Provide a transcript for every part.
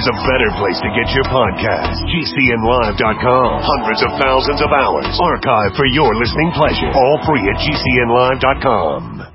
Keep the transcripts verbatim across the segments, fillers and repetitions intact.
there's a better place to get your podcast. G C N live dot com. Hundreds of thousands of hours archived for your listening pleasure. All free at G C N live dot com.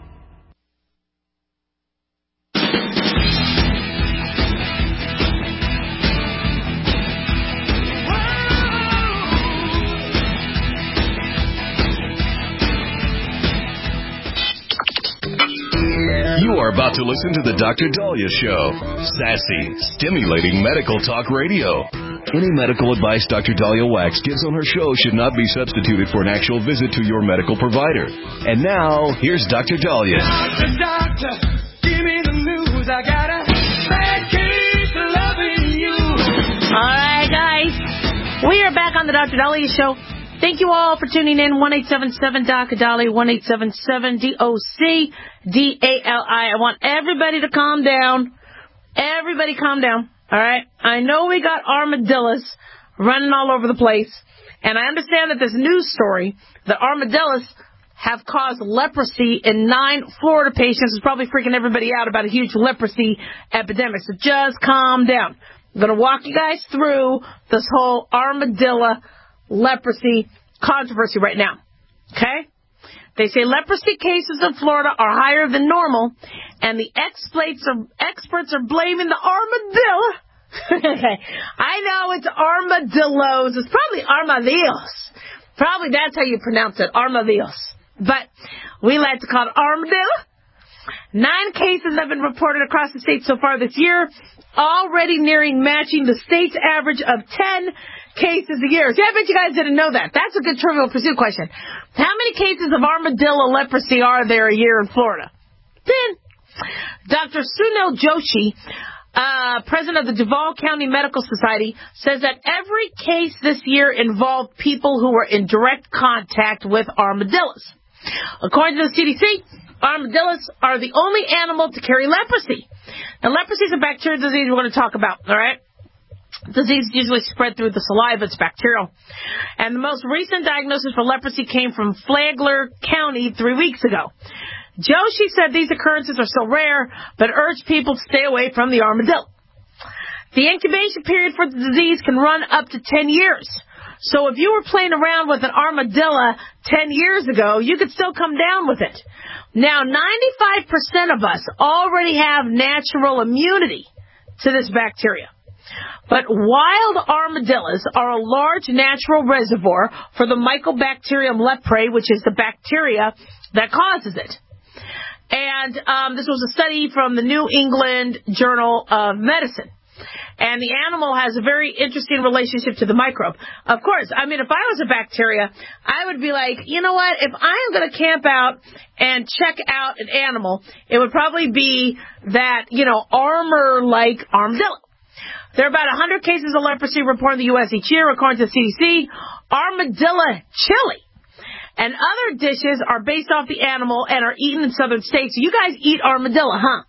You are about to listen to the Doctor Daliah Show. Sassy, stimulating medical talk radio. Any medical advice Doctor Daliah Wax gives on her show should not be substituted for an actual visit to your medical provider. And now, here's Doctor Daliah. Doctor, doctor, give me the news. I got a bad case of loving you. All right, guys. We are back on the Doctor Daliah Show. Thank you all for tuning in. one eight seven seven D O C D A L I, one eight seven seven D O C D A L I. I want everybody to calm down. Everybody calm down. All right? I know we got armadillos running all over the place. And I understand that this news story, that armadillos have caused leprosy in nine Florida patients, is probably freaking everybody out about a huge leprosy epidemic. So just calm down. I'm going to walk you guys through this whole armadillo leprosy controversy right now. Okay? They say leprosy cases in Florida are higher than normal, and the experts are, experts are blaming the armadillo. I know it's armadillos. It's probably armadillos. Probably that's how you pronounce it, armadillos. But we like to call it armadillo. Nine cases have been reported across the state so far this year, already nearing matching the state's average of ten cases a year. See, I bet you guys didn't know that. That's a good Trivial Pursuit question. How many cases of armadillo leprosy are there a year in Florida? Ten. Doctor Sunil Joshi, uh, president of the Duval County Medical Society, says that every case this year involved people who were in direct contact with armadillos. According to the C D C, armadillos are the only animal to carry leprosy. Now, leprosy is a bacterial disease we're going to talk about, all right? Disease is usually spread through the saliva. It's bacterial. And the most recent diagnosis for leprosy came from Flagler County three weeks ago. Joshi said these occurrences are still rare, but urged people to stay away from the armadillo. The incubation period for the disease can run up to ten years. So if you were playing around with an armadillo ten years ago, you could still come down with it. Now, ninety-five percent of us already have natural immunity to this bacteria. But wild armadillos are a large natural reservoir for the Mycobacterium leprae, which is the bacteria that causes it. And um, this was a study from the New England Journal of Medicine. And the animal has a very interesting relationship to the microbe. Of course, I mean, if I was a bacteria, I would be like, you know what, if I am going to camp out and check out an animal, it would probably be that, you know, armor-like armadillo. There are about one hundred cases of leprosy reported in the U S each year, according to the C D C. Armadillo chili and other dishes are based off the animal and are eaten in southern states. So you guys eat armadillo, huh?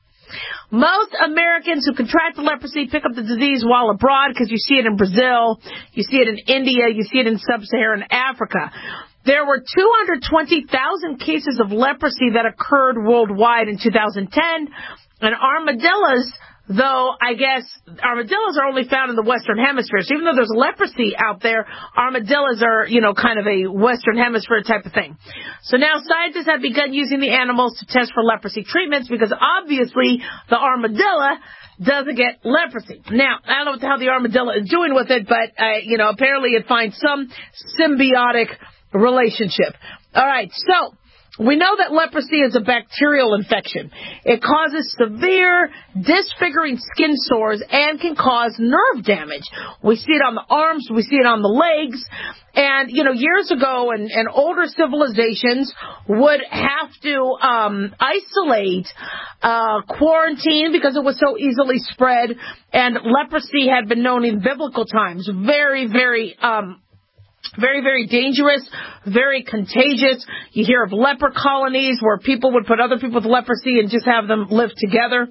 Most Americans who contract the leprosy pick up the disease while abroad, because you see it in Brazil, you see it in India, you see it in sub-Saharan Africa. There were two hundred twenty thousand cases of leprosy that occurred worldwide in two thousand ten, and armadillos, though I guess armadillos are only found in the Western Hemisphere. So even though there's leprosy out there, armadillos are, you know, kind of a Western Hemisphere type of thing. So now scientists have begun using the animals to test for leprosy treatments, because obviously the armadillo doesn't get leprosy. Now, I don't know what the hell the armadillo is doing with it, but, uh, you know, apparently it finds some symbiotic relationship. All right, so we know that leprosy is a bacterial infection. It causes severe, disfiguring skin sores and can cause nerve damage. We see it on the arms. We see it on the legs. And, you know, years ago, and, and older civilizations would have to um, isolate, uh, quarantine, because it was so easily spread. And leprosy had been known in biblical times. Very, very um Very, very dangerous, very contagious. You hear of leper colonies where people would put other people with leprosy and just have them live together.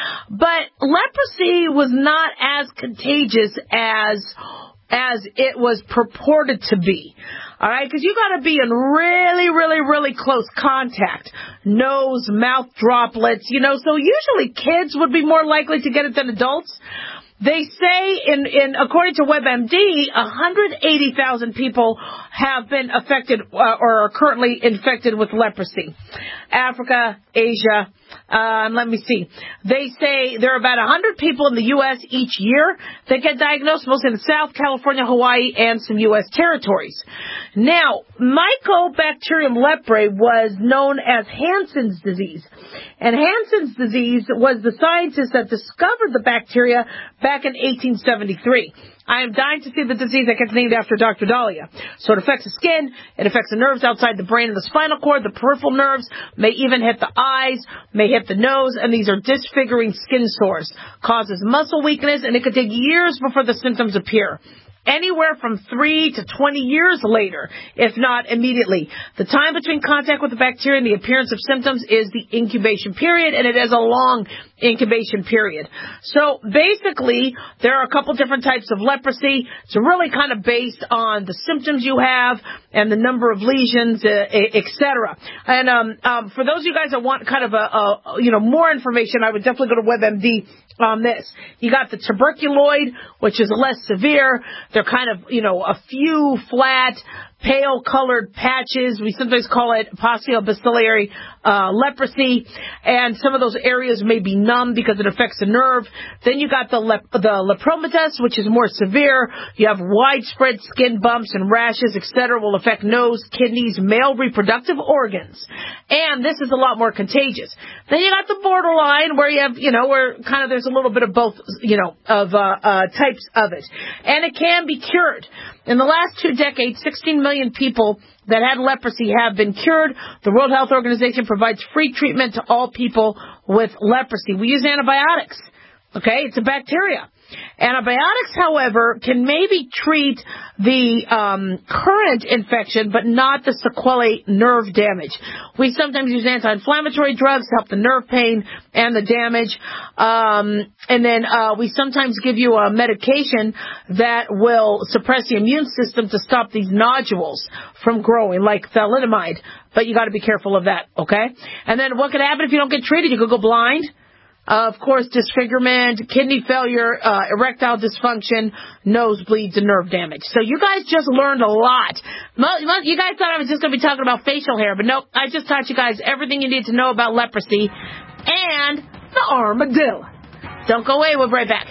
But leprosy was not as contagious as as it was purported to be. All right, because you got to be in really, really, really close contact. Nose, mouth droplets, you know. So usually kids would be more likely to get it than adults. They say, in, in according to WebMD, one hundred eighty thousand people have been affected uh, or are currently infected with leprosy. Africa, Asia, uh, let me see. They say there are about one hundred people in the U S each year that get diagnosed, mostly in the South, California, Hawaii, and some U S territories. Now, Mycobacterium leprae was known as Hansen's disease. And Hansen's disease was the scientist that discovered the bacteria back in eighteen seventy-three. I am dying to see the disease that gets named after Doctor Dahlia. So it affects the skin, it affects the nerves outside the brain and the spinal cord, the peripheral nerves, may even hit the eyes, may hit the nose, and these are disfiguring skin sores. Causes muscle weakness, and it could take years before the symptoms appear. Anywhere from three to twenty years later, if not immediately. The time between contact with the bacteria and the appearance of symptoms is the incubation period, and it is a long incubation period. So basically, there are a couple different types of leprosy. It's really kind of based on the symptoms you have and the number of lesions, uh, et cetera. And um, um, for those of you guys that want kind of a, a you know more information, I would definitely go to WebMD on this. You got the tuberculoid, which is less severe. They're kind of, you know, a few flat, pale-colored patches. We sometimes call it paucibacillary uh, leprosy, and some of those areas may be numb because it affects the nerve. Then you got the lep- the lepromatous, which is more severe. You have widespread skin bumps and rashes, et cetera, will affect nose, kidneys, male reproductive organs, and this is a lot more contagious. Then you got the borderline, where you have, you know, where kind of there's a little bit of both, you know, of uh, uh, types of it, and it can be cured. In the last two decades, sixteen million people that had leprosy have been cured. The World Health Organization provides free treatment to all people with leprosy. We use antibiotics. Okay, it's a bacteria. Antibiotics, however, can maybe treat the um, current infection, but not the sequelae nerve damage. We sometimes use anti-inflammatory drugs to help the nerve pain and the damage. Um, and then uh, we sometimes give you a medication that will suppress the immune system to stop these nodules from growing, like thalidomide. But you got to be careful of that, okay? And then what could happen if you don't get treated? You could go blind. Uh, of course, disfigurement, kidney failure, uh, erectile dysfunction, nosebleeds, and nerve damage. So you guys just learned a lot. You guys thought I was just going to be talking about facial hair, but nope, I just taught you guys everything you need to know about leprosy and the armadillo. Don't go away, we'll be right back.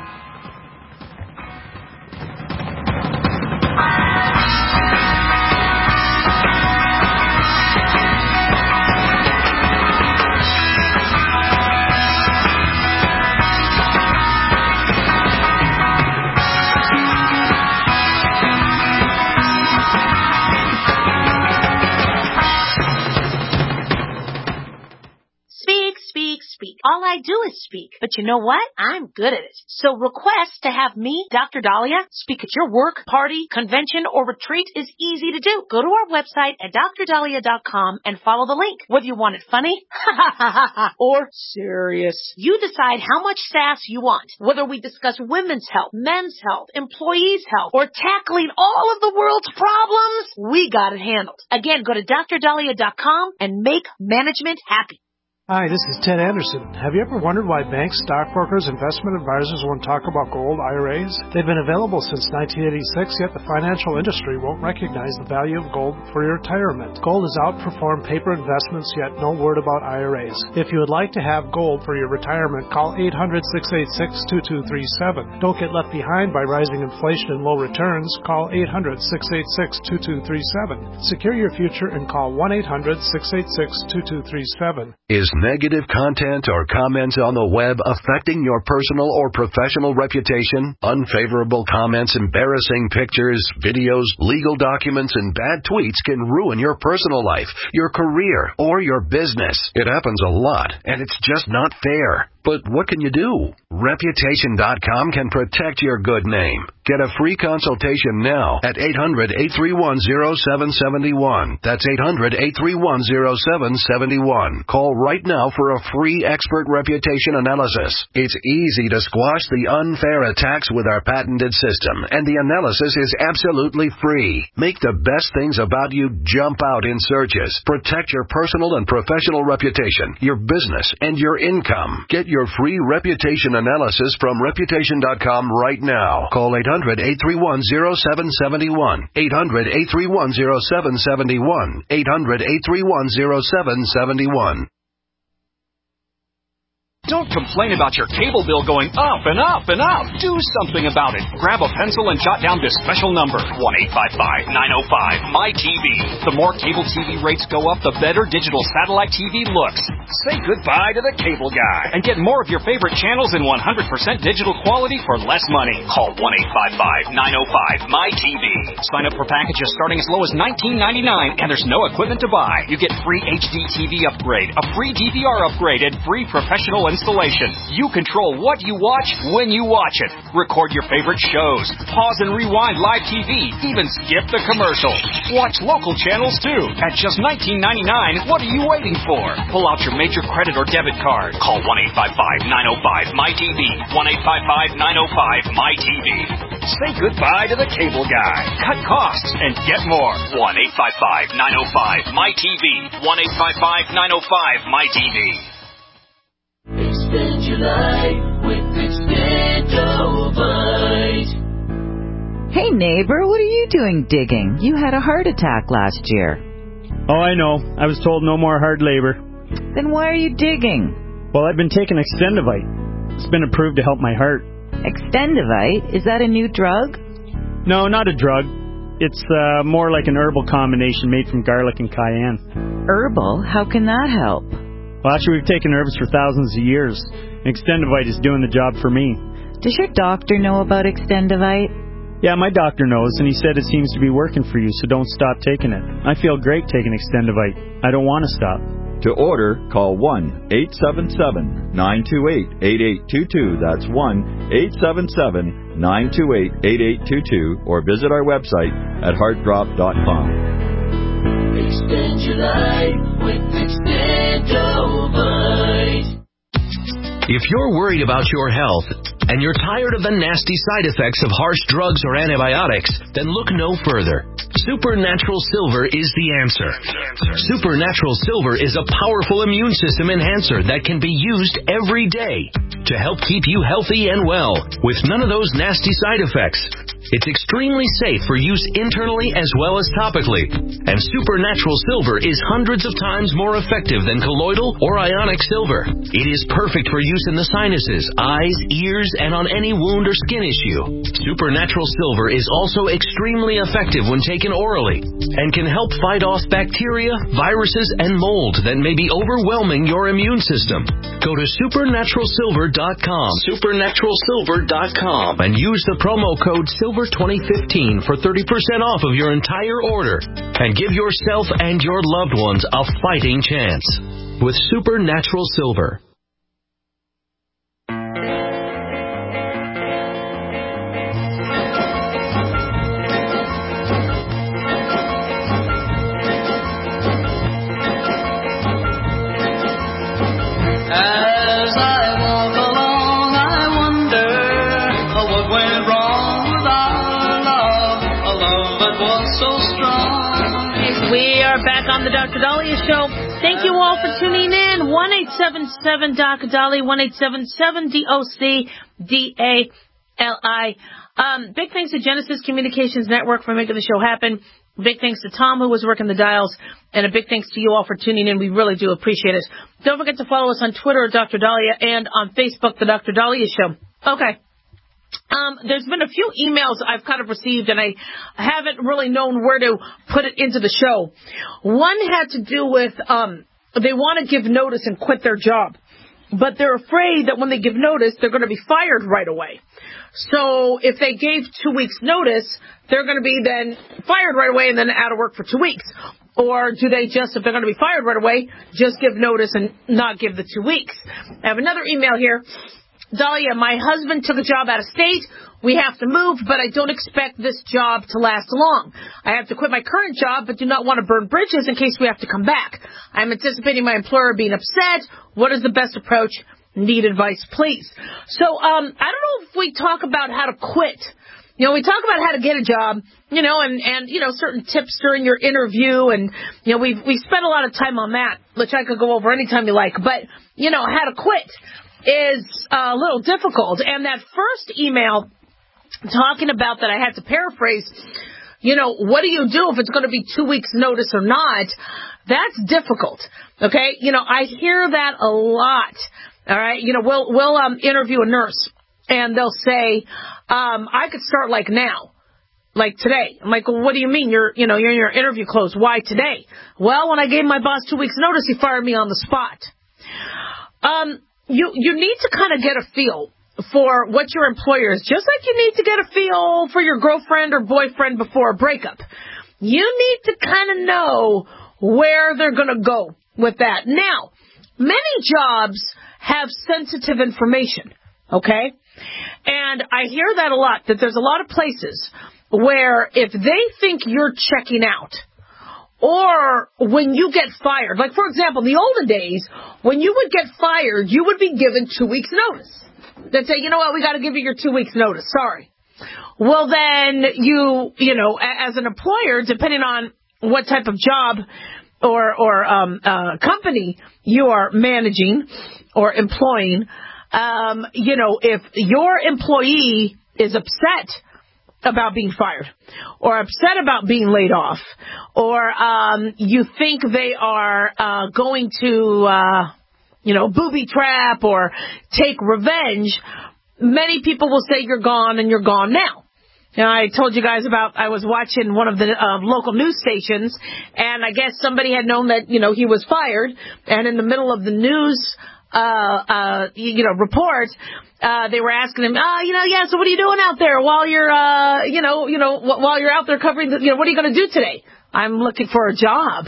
Speak. All I do is speak. But you know what? I'm good at it. So request to have me, Doctor Dahlia, speak at your work, party, convention, or retreat is easy to do. Go to our website at D R dahlia dot com and follow the link. Whether you want it funny or serious, you decide how much sass you want. Whether we discuss women's health, men's health, employees' health, or tackling all of the world's problems, we got it handled. Again, go to D R dahlia dot com and make management happy. Hi, this is Ted Anderson. Have you ever wondered why banks, stockbrokers, investment advisors won't talk about gold I R As? They've been available since nineteen eighty-six, yet the financial industry won't recognize the value of gold for your retirement. Gold has outperformed paper investments, yet no word about I R As. If you would like to have gold for your retirement, call eight hundred, six eight six, two two three seven. Don't get left behind by rising inflation and low returns. Call eight hundred, six eight six, two two three seven. Secure your future and call one eight hundred, six eight six, two two three seven. Is negative content or comments on the web affecting your personal or professional reputation? Unfavorable comments, embarrassing pictures, videos, legal documents, and bad tweets can ruin your personal life, your career, or your business. It happens a lot, and it's just not fair. But what can you do? Reputation dot com can protect your good name. Get a free consultation now at eight hundred, eight three one, zero seven seven one. That's eight hundred, eight three one, zero seven seven one. Call right now for a free expert reputation analysis. It's easy to squash the unfair attacks with our patented system, and the analysis is absolutely free. Make the best things about you jump out in searches. Protect your personal and professional reputation, your business, and your income. Get your your free reputation analysis from Reputation dot com right now. Call eight hundred, eight three one, zero seven seven one. eight hundred, eight three one, zero seven seven one. eight hundred, eight three one, zero seven seven one. Don't complain about your cable bill going up and up and up. Do something about it. Grab a pencil and jot down this special number, one eight five five, nine oh five, M Y T V. The more cable T V rates go up, the better digital satellite T V looks. Say goodbye to the cable guy and get more of your favorite channels in one hundred percent digital quality for less money. Call one eight five five, nine oh five, M Y T V. Sign up for packages starting as low as nineteen ninety-nine, and there's no equipment to buy. You get free H D T V upgrade, a free D V R upgrade, and free professional installation. You control what you watch when you watch it. Record your favorite shows. Pause and rewind live T V. Even skip the commercials. Watch local channels too. At just nineteen ninety-nine, what are you waiting for? Pull out your major credit or debit card. Call one eight five five, nine oh five, M Y T V. one eight five five, nine oh five, M Y T V. Say goodbye to the cable guy. Cut costs and get more. one eight five five, nine oh five, M Y T V. one eight five five, nine oh five, M Y T V. Extend your life with Extendovite. Hey neighbor, what are you doing digging? You had a heart attack last year. Oh, I know. I was told no more hard labor. Then why are you digging? Well, I've been taking Extendovite. It's been approved to help my heart. Extendovite? Is that a new drug? No, not a drug. It's uh, more like an herbal combination made from garlic and cayenne. Herbal? How can that help? Well, actually, we've taken herbs for thousands of years. Extendovite is doing the job for me. Does your doctor know about Extendovite? Yeah, my doctor knows, and he said it seems to be working for you, so don't stop taking it. I feel great taking Extendovite. I don't want to stop. To order, call one eight seven seven, nine two eight, eight eight two two. That's one eight seven seven, nine two eight, eight eight two two, or visit our website at heartdrop dot com. Extend your life with Extendovite. If you're worried about your health and you're tired of the nasty side effects of harsh drugs or antibiotics, then look no further. Supernatural Silver is the answer. Supernatural Silver is a powerful immune system enhancer that can be used every day to help keep you healthy and well with none of those nasty side effects. It's extremely safe for use internally as well as topically. And Supernatural Silver is hundreds of times more effective than colloidal or ionic silver. It is perfect for use in the sinuses, eyes, ears, and on any wound or skin issue. Supernatural Silver is also extremely effective when taken orally and can help fight off bacteria, viruses, and mold that may be overwhelming your immune system. Go to supernatural silver dot com, supernatural silver dot com, and use the promo code Silver twenty fifteen for thirty percent off of your entire order and give yourself and your loved ones a fighting chance with Supernatural Silver. Back on the Doctor Dahlia Show. Thank you all for tuning in. one eight seven seven D O C Dahlia, one eight seven seven D O C D A L I. Um, big thanks to Genesis Communications Network for making the show happen. Big thanks to Tom, who was working the dials. And a big thanks to you all for tuning in. We really do appreciate it. Don't forget to follow us on Twitter at Doctor Dahlia and on Facebook, the Doctor Dahlia Show. Okay. Um, there's been a few emails I've kind of received, and I haven't really known where to put it into the show. One had to do with um, they want to give notice and quit their job, but they're afraid that when they give notice, they're going to be fired right away. So if they gave two weeks' notice, they're going to be then fired right away and then out of work for two weeks. Or do they just, if they're going to be fired right away, just give notice and not give the two weeks? I have another email here. Dahlia, my husband took a job out of state. We have to move, but I don't expect this job to last long. I have to quit my current job, but do not want to burn bridges in case we have to come back. I'm anticipating my employer being upset. What is the best approach? Need advice, please. So, um, I don't know if we talk about how to quit. You know, we talk about how to get a job, you know, and, and, you know, certain tips during your interview. And, you know, we've, we spent a lot of time on that, which I could go over anytime you like. But, you know, how to quit. is a little difficult. And that first email talking about that I had to paraphrase, you know, what do you do if it's going to be two weeks notice or not? That's difficult. Okay. You know, I hear that a lot. All right. You know, we'll, we'll, um, interview a nurse and they'll say, um, I could start like now, like today. I'm like, well, what do you mean? You're, you know, you're in your interview clothes. Why today? Well, when I gave my boss two weeks notice, he fired me on the spot. Um, you, you need to kind of get a feel for what your employer is, just like you need to get a feel for your girlfriend or boyfriend before a breakup. You need to kind of know where they're going to go with that. Now, many jobs have sensitive information, okay? And I hear that a lot, that there's a lot of places where if they think you're checking out, or when you get fired, like, for example, in the olden days, when you would get fired, you would be given two weeks' notice. They'd say, you know what, we got to give you your two weeks' notice. Sorry. Well, then you, you know, as an employer, depending on what type of job or, or um, uh, company you are managing or employing, um, you know, if your employee is upset about being fired or upset about being laid off, or um, you think they are uh, going to, uh, you know, booby trap or take revenge, many people will say you're gone and you're gone now. Now, I told you guys about, I was watching one of the uh, local news stations, and I guess somebody had known that, you know, he was fired, and in the middle of the news, uh, uh, you know, report, uh, they were asking him, oh, you know, yeah, so what are you doing out there while you're, uh, you know, you know, while you're out there covering the, you know, what are you going to do today? I'm looking for a job.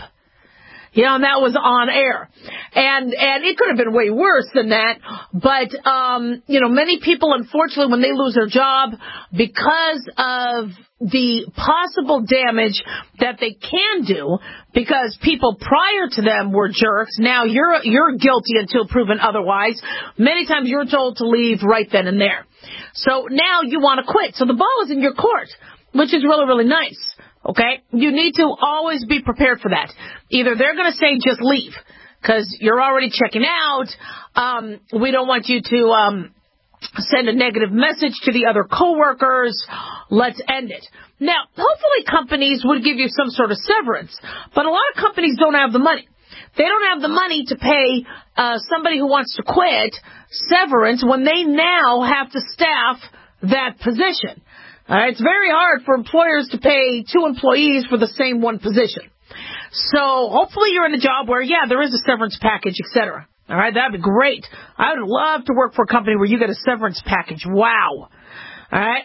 You know, and that was on air. And, and it could have been way worse than that. But, um, you know, many people, unfortunately, when they lose their job because of the possible damage that they can do because people prior to them were jerks, now you're, you're guilty until proven otherwise. Many times you're told to leave right then and there. So now you want to quit. So the ball is in your court, which is really, really nice. Okay? You need to always be prepared for that. Either they're going to say just leave because you're already checking out. Um, we don't want you to um, send a negative message to the other coworkers. Let's end it. Now, hopefully companies would give you some sort of severance, but a lot of companies don't have the money. They don't have the money to pay uh, somebody who wants to quit severance when they now have to staff that position. All right, it's very hard for employers to pay two employees for the same one position. So hopefully you're in a job where, yeah, there is a severance package, et cetera. All right, that'd be great. I would love to work for a company where you get a severance package. Wow. All right.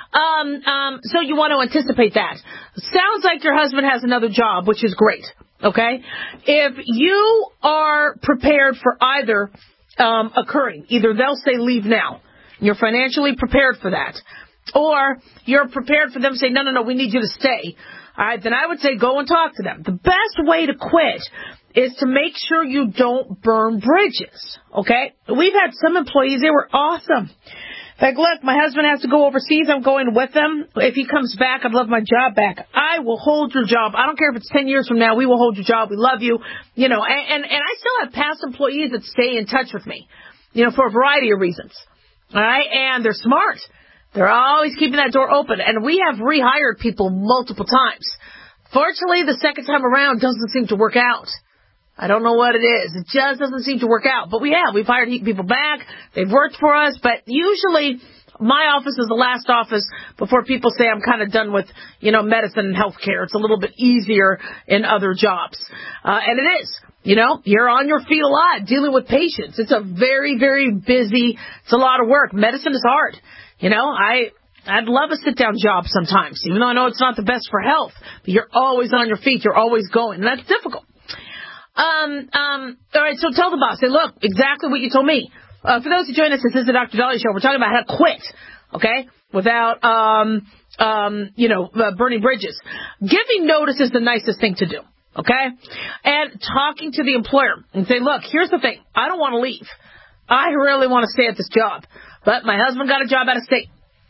Um, um, so you want to anticipate that. Sounds like your husband has another job, which is great. Okay. If you are prepared for either um, occurring, either they'll say leave now. You're financially prepared for that. Or you're prepared for them to say, no, no, no, we need you to stay. All right, then I would say go and talk to them. The best way to quit is to make sure you don't burn bridges, okay? We've had some employees, they were awesome. Like, look, my husband has to go overseas. I'm going with him. If he comes back, I'd love my job back. I will hold your job. I don't care if it's ten years from now. We will hold your job. We love you. You know, and, and, and I still have past employees that stay in touch with me, you know, for a variety of reasons. All right, and they're smart. They're always keeping that door open. And we have rehired people multiple times. Fortunately, the second time around doesn't seem to work out. I don't know what it is. It just doesn't seem to work out. But we have. We've hired people back. They've worked for us. But usually my office is the last office before people say I'm kind of done with, you know, medicine and healthcare. It's a little bit easier in other jobs. Uh, and it is. You know, you're on your feet a lot dealing with patients. It's a very, very busy, it's a lot of work. Medicine is hard. You know, I, I'd love a sit-down job sometimes, even though I know it's not the best for health. But you're always on your feet. You're always going. And that's difficult. Um, um, all right, so tell the boss. Say, look, exactly what you told me. Uh, for those who join us, this is the Doctor Dahlia Show. We're talking about how to quit, okay, without, um, um, you know, uh, burning bridges. Giving notice is the nicest thing to do, okay? And talking to the employer and say, look, here's the thing. I don't want to leave. I really want to stay at this job. But my husband got a job out of state.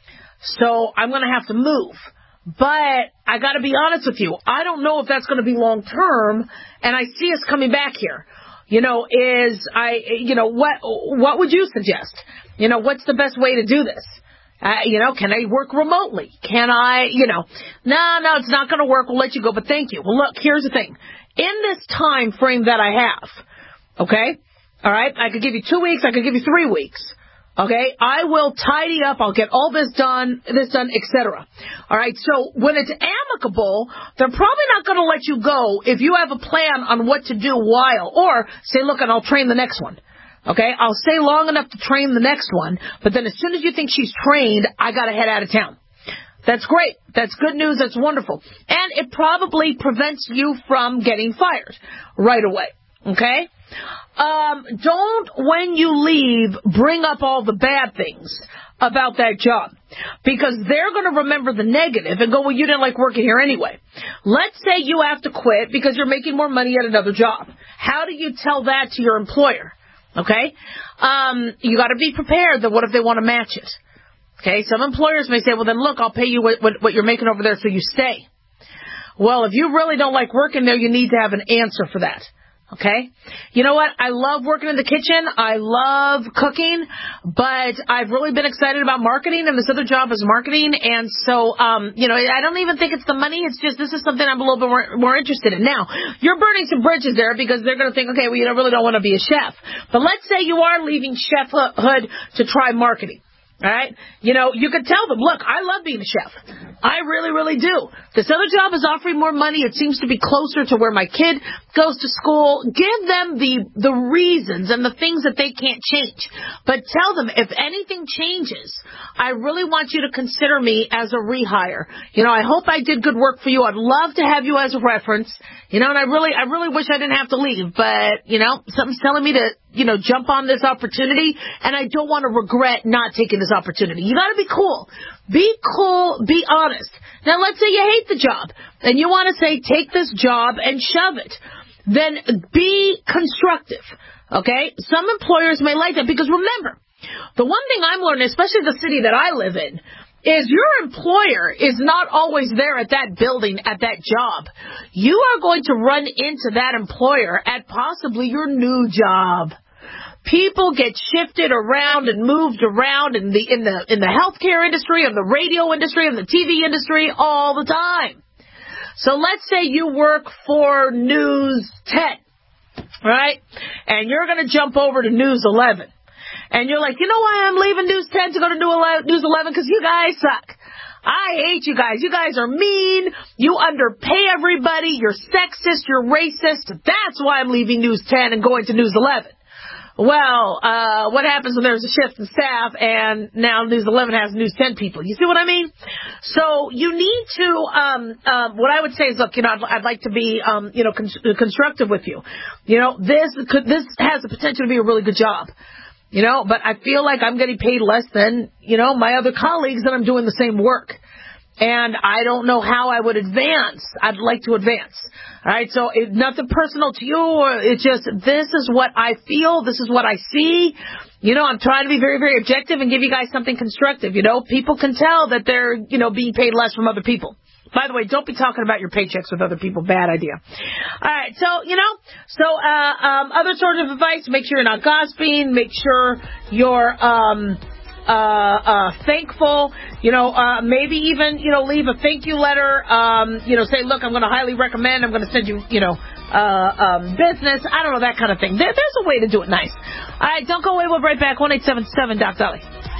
So I'm going to have to move. But I got to be honest with you. I don't know if that's going to be long term, and I see us coming back here. you know, is I, you know, what, what would you suggest? You know, what's the best way to do this? Uh, you know, can I work remotely? Can I, you know, no, no, it's not going to work. We'll let you go, but thank you. Well, look, here's the thing. In this time frame that I have, okay, all right, I could give you two weeks, I could give you three weeks, okay, I will tidy up, I'll get all this done, this done, et cetera. All right, so when it's amicable, they're probably not going to let you go if you have a plan on what to do while, or say, look, and I'll train the next one. Okay, I'll stay long enough to train the next one, but then as soon as you think she's trained, I got to head out of town. That's great. That's good news. That's wonderful. And it probably prevents you from getting fired right away. Okay? Um, don't, when you leave, bring up all the bad things about that job, because they're going to remember the negative and go, well, you didn't like working here anyway. Let's say you have to quit because you're making more money at another job. How do you tell that to your employer? Okay? Um, you got to be prepared that what if they want to match it? Okay? Some employers may say, well, then look, I'll pay you what, what, what you're making over there so you stay. Well, if you really don't like working there, you need to have an answer for that. Okay? You know what? I love working in the kitchen. I love cooking, but I've really been excited about marketing, and this other job is marketing. And so, um, you know, I don't even think it's the money. It's just this is something I'm a little bit more, more interested in. Now, you're burning some bridges there because they're going to think, okay, well, you really don't want to be a chef. But let's say you are leaving chefhood to try marketing. All right? You know, you could tell them, look, I love being a chef. I really, really do. This other job is offering more money. It seems to be closer to where my kid goes to school. Give them the, the reasons and the things that they can't change. But tell them, if anything changes, I really want you to consider me as a rehire. You know, I hope I did good work for you. I'd love to have you as a reference. You know, and I really, I really wish I didn't have to leave. But, you know, something's telling me to, you know, jump on this opportunity, and I don't want to regret not taking this opportunity. You got to be cool. Be cool. Be honest. Now, let's say you hate the job, and you want to say, take this job and shove it. Then be constructive, okay? Some employers may like that, because remember, the one thing I'm learning, especially the city that I live in, is your employer is not always there at that building, at that job. You are going to run into that employer at possibly your new job. People get shifted around and moved around in the in the in the healthcare industry, in the radio industry, in the T V industry all the time. So let's say you work for News ten, right? And you're going to jump over to News eleven. And you're like, you know why I'm leaving News ten to go to News eleven? Because you guys suck. I hate you guys. You guys are mean. You underpay everybody. You're sexist. You're racist. That's why I'm leaving News ten and going to News eleven. Well, uh, what happens when there's a shift in staff and now News eleven has News ten people? You see what I mean? So you need to, um, um, what I would say is, look, you know, I'd, I'd like to be, um, you know, con- constructive with you. You know, this could, this has the potential to be a really good job. You know, but I feel like I'm getting paid less than, you know, my other colleagues that I'm doing the same work. And I don't know how I would advance. I'd like to advance. All right, so it, nothing personal to you. Or it's just, this is what I feel. This is what I see. You know, I'm trying to be very, very objective and give you guys something constructive. You know, people can tell that they're, you know, being paid less from other people. By the way, don't be talking about your paychecks with other people. Bad idea. All right, so, you know, so uh, um, other sorts of advice, make sure you're not gossiping. Make sure you're um, uh, uh, thankful. You know, uh, maybe even, you know, leave a thank you letter. Um, you know, say, look, I'm going to highly recommend. I'm going to send you, you know, uh, um, business. I don't know, that kind of thing. There, there's a way to do it nice. All right, don't go away. We'll be right back. one eight seven seven Doc Dolly.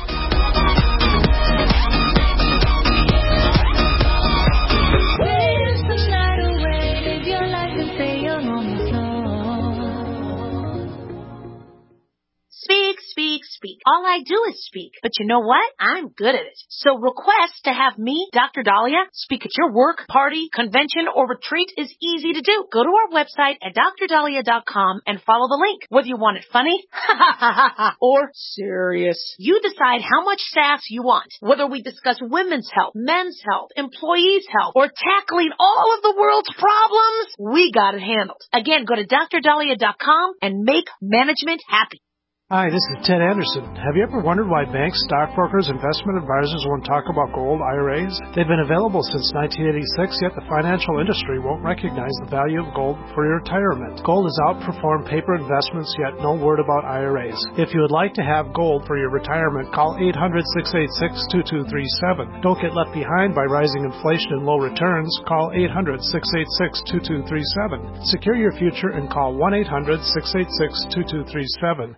Speak, speak, speak. All I do is speak. But you know what? I'm good at it. So request to have me, Doctor Dahlia, speak at your work, party, convention, or retreat is easy to do. Go to our website at dr dahlia dot com and follow the link. Whether you want it funny or serious, you decide how much sass you want. Whether we discuss women's health, men's health, employees' health, or tackling all of the world's problems, we got it handled. Again, go to dr dahlia dot com and make management happy. Hi, this is Ted Anderson. Have you ever wondered why banks, stockbrokers, investment advisors won't talk about gold I R As? They've been available since nineteen eighty-six, yet the financial industry won't recognize the value of gold for your retirement. Gold has outperformed paper investments, yet no word about I R As. If you would like to have gold for your retirement, call eight hundred, six eight six, two two three seven. Don't get left behind by rising inflation and low returns. Call eight hundred, six eight six, two two three seven. Secure your future and call one eight hundred, six eight six, two two three seven.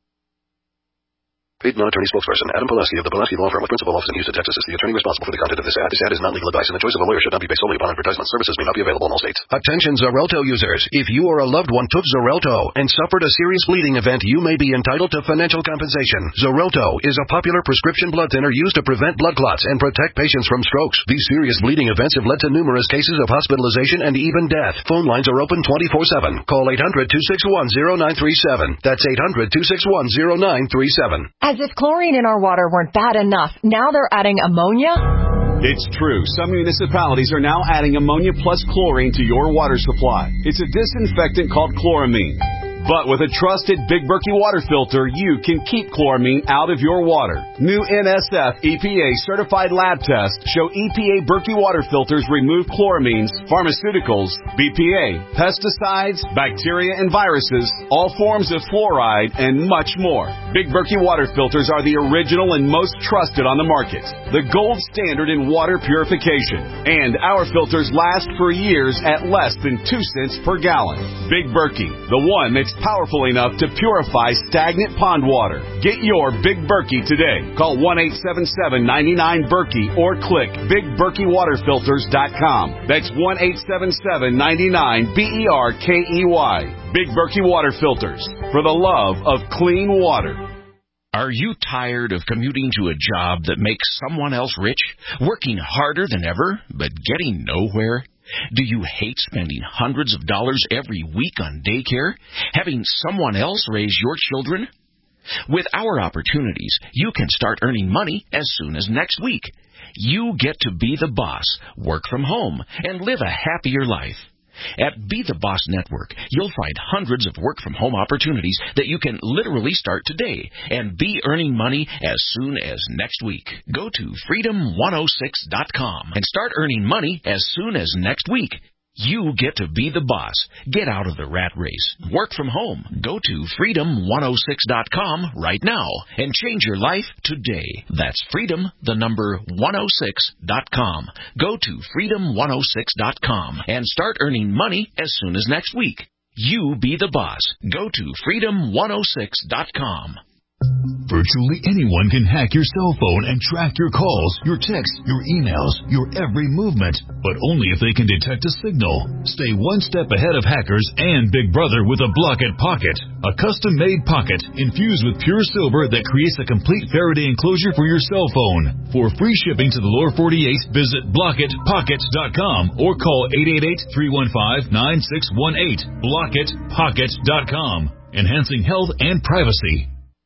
Paid non-attorney spokesperson Adam Pulaski of the Pulaski Law Firm with principal office in Houston, Texas is the attorney responsible for the content of this ad. This ad is not legal advice, and the choice of a lawyer should not be based solely upon advertisement. Services may not be available in all states. Attention Xarelto users. If you or a loved one took Xarelto and suffered a serious bleeding event, you may be entitled to financial compensation. Xarelto is a popular prescription blood thinner used to prevent blood clots and protect patients from strokes. These serious bleeding events have led to numerous cases of hospitalization and even death. Phone lines are open twenty-four seven. Call eight hundred, two six one, zero nine three seven. That's eight hundred, two six one, zero nine three seven. As if chlorine in our water weren't bad enough, now they're adding ammonia? It's true. Some municipalities are now adding ammonia plus chlorine to your water supply. It's a disinfectant called chloramine. But with a trusted Big Berkey water filter, you can keep chloramine out of your water. New N S F E P A certified lab tests show E P A Berkey water filters remove chloramines, pharmaceuticals, B P A, pesticides, bacteria and viruses, all forms of fluoride, and much more. Big Berkey water filters are the original and most trusted on the market. The gold standard in water purification. And our filters last for years at less than two cents per gallon. Big Berkey, the one that's powerful enough to purify stagnant pond water. Get your Big Berkey today. Call one eight seven seven, nine nine, Berkey or click big berkey water filters dot com. That's one eight seven seven, nine nine, B E R K E Y. Big Berkey Water Filters. For the love of clean water. Are you tired of commuting to a job that makes someone else rich? Working harder than ever, but getting nowhere? Do you hate spending hundreds of dollars every week on daycare? Having someone else raise your children? With our opportunities, you can start earning money as soon as next week. You get to be the boss, work from home, and live a happier life. At Be the Boss Network, you'll find hundreds of work-from-home opportunities that you can literally start today and be earning money as soon as next week. Go to freedom one oh six dot com and start earning money as soon as next week. You get to be the boss. Get out of the rat race. Work from home. Go to freedom one oh six dot com right now and change your life today. That's freedom, the number one oh six dot com. Go to freedom one oh six dot com and start earning money as soon as next week. You be the boss. Go to freedom one oh six dot com. Virtually anyone can hack your cell phone and track your calls, your texts, your emails, your every movement, but only if they can detect a signal. Stay one step ahead of hackers and Big Brother with a Blockit Pocket, a custom-made pocket infused with pure silver that creates a complete Faraday enclosure for your cell phone. For free shipping to the lower forty-eight, visit blockit pocket dot com or call eight eight eight, three one five, nine six one eight. blockit pocket dot com, enhancing health and privacy.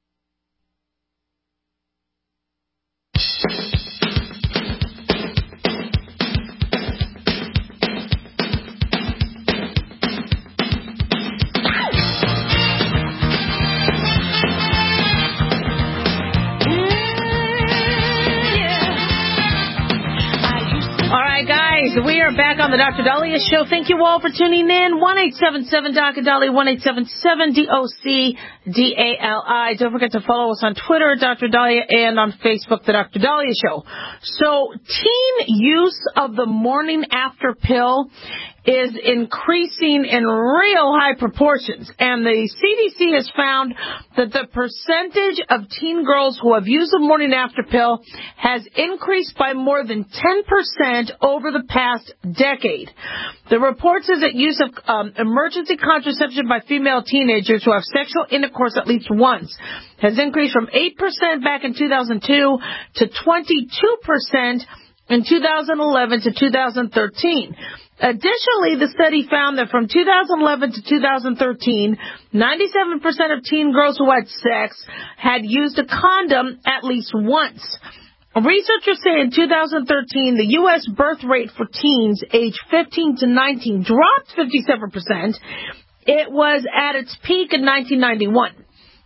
We are back on the Doctor Dahlia Show. Thank you all for tuning in. one eight seven seven D O C Dahlia, one eight seven seven D O C D A L I. Don't forget to follow us on Twitter, Doctor Dahlia, and on Facebook, the Doctor Dahlia Show. So, teen use of the morning after pill is increasing in real high proportions. And the C D C has found that the percentage of teen girls who have used the morning after pill has increased by more than ten percent over the past decade. The report says that use of um, emergency contraception by female teenagers who have sexual intercourse at least once has increased from eight percent back in two thousand two to twenty-two percent in two thousand eleven to two thousand thirteen. Additionally, the study found that from two thousand eleven to two thousand thirteen, ninety-seven percent of teen girls who had sex had used a condom at least once. Researchers say in two thousand thirteen, the U S birth rate for teens aged fifteen to nineteen dropped fifty-seven percent. It was at its peak in nineteen ninety-one.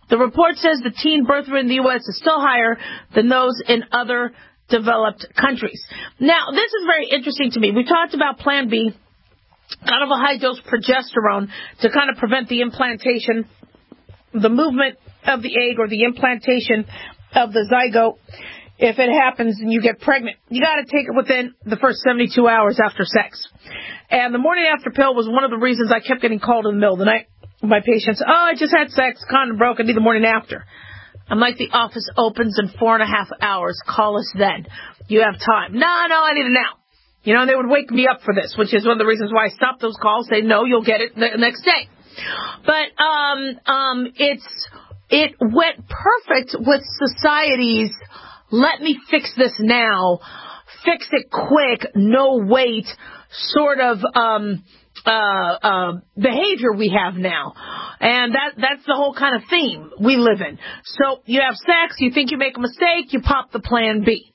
The report says the teen birth rate in the U S is still higher than those in other developed countries. Now, this is very interesting to me. We talked about Plan B, kind of a high-dose progesterone to kind of prevent the implantation, the movement of the egg or the implantation of the zygote. If it happens and you get pregnant, you got to take it within the first seventy-two hours after sex. And the morning after pill was one of the reasons I kept getting called in the middle of the night. My patients, oh, I just had sex, condom broke, I need the morning after. I'm like, the office opens in four and a half hours. Call us then. You have time. No, no, I need it now. You know, and they would wake me up for this, which is one of the reasons why I stopped those calls. Say, no, you'll get it the next day. But um, um, it's it went perfect with society's let me fix this now, fix it quick, no wait, sort of um, uh, uh, behavior we have now. And that that's the whole kind of theme we live in. So you have sex, you think you make a mistake, you pop the Plan B.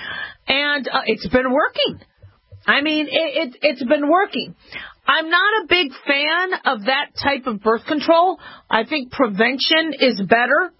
And uh, it's been working. I mean, it, it, it's been working. I'm not a big fan of that type of birth control. I think prevention is better.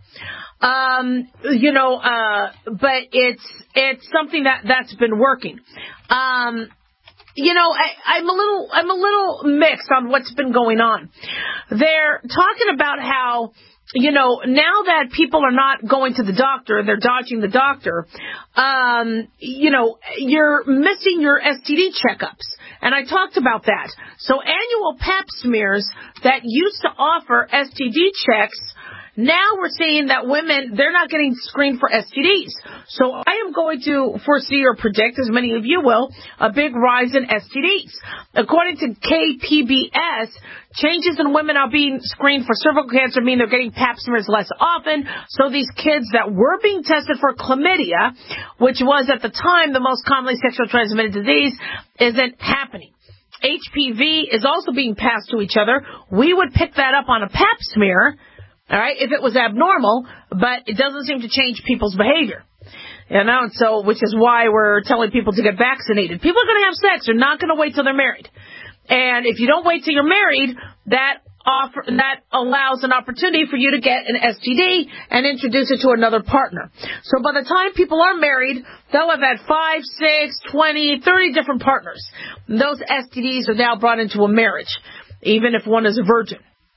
Um, you know, uh, but it's, it's something that, that's been working. Um, you know, I, I'm a little, I'm a little mixed on what's been going on. They're talking about how, you know, now that people are not going to the doctor, they're dodging the doctor, um, you know, you're missing your S T D checkups. And I talked about that. So annual pap smears that used to offer S T D checks, now we're seeing that women, they're not getting screened for S T Ds. So I am going to foresee or predict, as many of you will, a big rise in S T Ds. According to K P B S, changes in women are being screened for cervical cancer mean they're getting pap smears less often. So these kids that were being tested for chlamydia, which was at the time the most commonly sexually transmitted disease, isn't happening. H P V is also being passed to each other. We would pick that up on a pap smear, all right, if it was abnormal, but it doesn't seem to change people's behavior. You know, and so, which is why we're telling people to get vaccinated. People are going to have sex. They're not going to wait till they're married. And if you don't wait till you're married, that offer, that allows an opportunity for you to get an S T D and introduce it to another partner. So by the time people are married, they'll have had five, six, twenty, thirty different partners. And those S T Ds are now brought into a marriage, even if one is a virgin.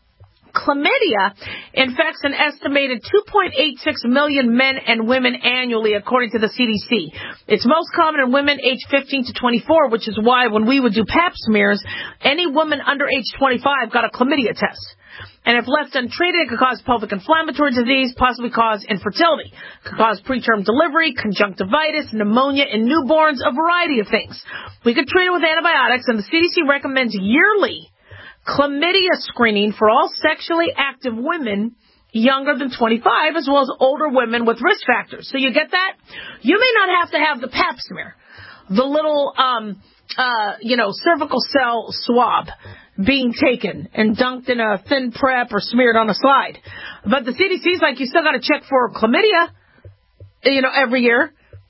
Chlamydia infects an estimated two point eight six million men and women annually, according to the C D C. It's most common in women aged fifteen to twenty-four, which is why when we would do pap smears, any woman under age twenty-five got a chlamydia test. And if left untreated, it could cause pelvic inflammatory disease, possibly cause infertility. It could cause preterm delivery, conjunctivitis, pneumonia in newborns, a variety of things. We could treat it with antibiotics, and the C D C recommends yearly chlamydia screening for all sexually active women younger than twenty-five, as well as older women with risk factors. So you get that? You may not have to have the pap smear, the little, um, uh, you know, cervical cell swab being taken and dunked in a thin prep or smeared on a slide. But the C D C's like, you still got to check for chlamydia, you know, every year.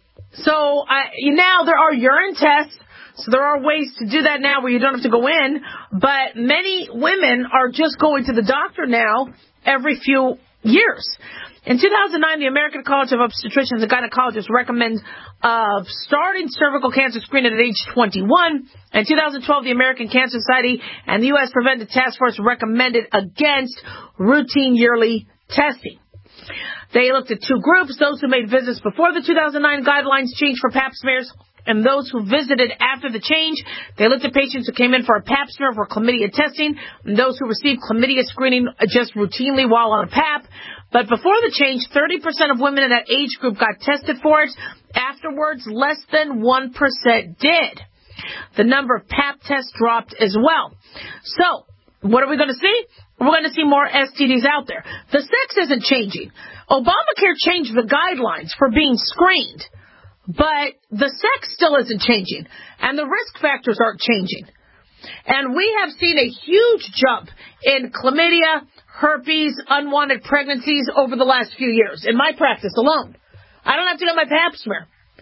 So I, now there are urine tests. So there are ways to do that now where you don't have to go in, but many women are just going to the doctor now every few years. In two thousand nine, the American College of Obstetricians and Gynecologists recommends uh, starting cervical cancer screening at age twenty-one. In two thousand twelve, the American Cancer Society and the U S Preventive Task Force recommended against routine yearly testing. They looked at two groups, those who made visits before the two thousand nine guidelines changed for pap smears, and those who visited after the change. They looked at patients who came in for a pap smear for chlamydia testing, and those who received chlamydia screening just routinely while on a pap. But before the change, thirty percent of women in that age group got tested for it. Afterwards, less than one percent did. The number of pap tests dropped as well. So, what are we going to see? We're going to see more S T Ds out there. The sex isn't changing. Obamacare changed the guidelines for being screened. But the sex still isn't changing, and the risk factors aren't changing. And we have seen a huge jump in chlamydia, herpes, unwanted pregnancies over the last few years, in my practice alone. I don't have to get my pap smear.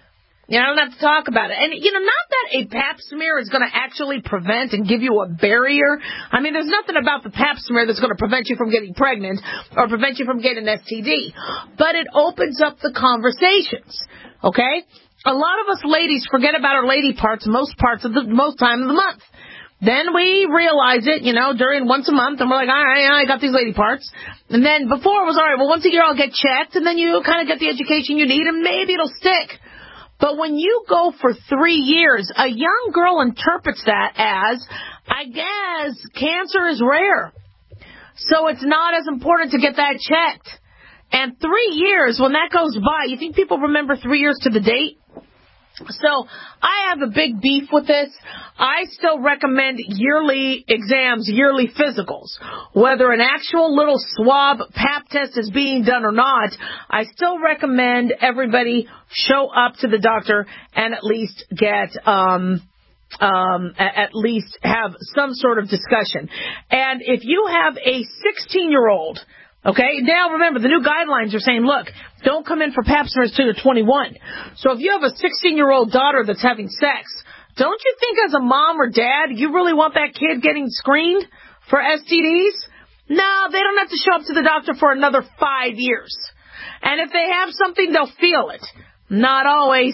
You know, I don't have to talk about it. And, you know, not that a pap smear is going to actually prevent and give you a barrier. I mean, there's nothing about the pap smear that's going to prevent you from getting pregnant or prevent you from getting an S T D. But it opens up the conversations, okay? A lot of us ladies forget about our lady parts most parts of the, most time of the month. Then we realize it, you know, during once a month, and we're like, all right, I got these lady parts. And then before it was, all right, well, once a year I'll get checked, and then you kind of get the education you need, and maybe it'll stick. But when you go for three years, a young girl interprets that as, I guess, cancer is rare. So it's not as important to get that checked. And three years, when that goes by, you think people remember three years to the date? So I have a big beef with this. I still recommend yearly exams, yearly physicals. Whether an actual little swab pap test is being done or not, I still recommend everybody show up to the doctor and at least get, um, um, at least have some sort of discussion. And if you have a sixteen-year-old, okay, now remember, the new guidelines are saying, look, don't come in for pap smears until you're twenty-one. So if you have a sixteen-year-old daughter that's having sex, don't you think as a mom or dad, you really want that kid getting screened for S T Ds? No, they don't have to show up to the doctor for another five years. And if they have something, they'll feel it. Not always.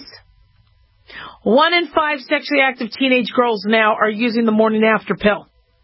One in five sexually active teenage girls now are using the morning after pill.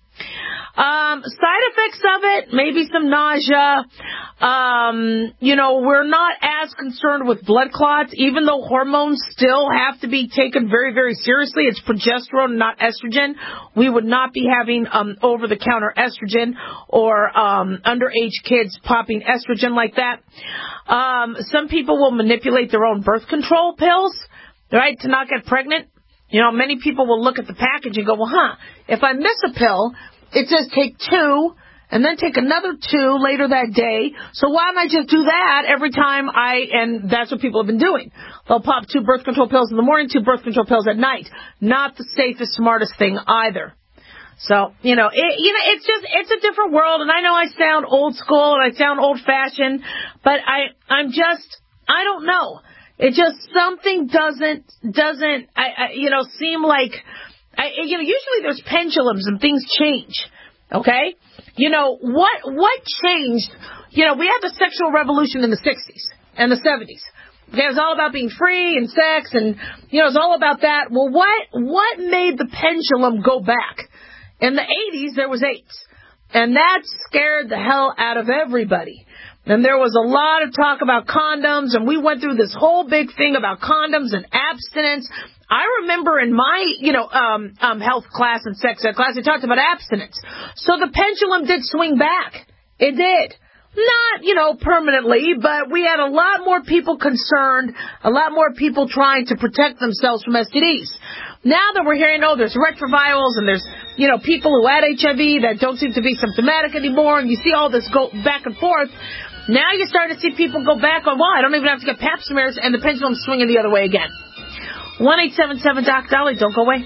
Um, side effects of it, maybe some nausea. Um, you know, we're not as concerned with blood clots, even though hormones still have to be taken very, very seriously. It's progesterone, not estrogen. We would not be having um, over-the-counter estrogen or um, underage kids popping estrogen like that. Um, some people will manipulate their own birth control pills, right, to not get pregnant. You know, many people will look at the package and go, well, huh, if I miss a pill, it says take two, and then take another two later that day. So why don't I just do that every time I, and that's what people have been doing. They'll pop two birth control pills in the morning, two birth control pills at night. Not the safest, smartest thing either. So, you know, it, you know, it's just, it's a different world, and I know I sound old school and I sound old fashioned, but I, I'm just, I don't know. It just, something doesn't, doesn't, I, I you know, seem like, I, you know, usually there's pendulums and things change, okay? You know, what what changed? You know, we had the sexual revolution in the sixties and the seventies. Okay, it was all about being free and sex and, you know, it was all about that. Well, what what made the pendulum go back? In the eighties, there was AIDS, and that scared the hell out of everybody. And there was a lot of talk about condoms, and we went through this whole big thing about condoms and abstinence. I remember in my, you know, um, um, health class and sex ed class, they talked about abstinence. So the pendulum did swing back. It did. Not, you know, permanently, but we had a lot more people concerned, a lot more people trying to protect themselves from S T Ds. Now that we're hearing, oh, there's retrovirals and there's, you know, people who had H I V that don't seem to be symptomatic anymore, and you see all this go back and forth. Now you're starting to see people go back on, well, I don't even have to get pap smears, and the pendulum's swinging the other way again. one eight seven seven Doc Dolly. Don't go away.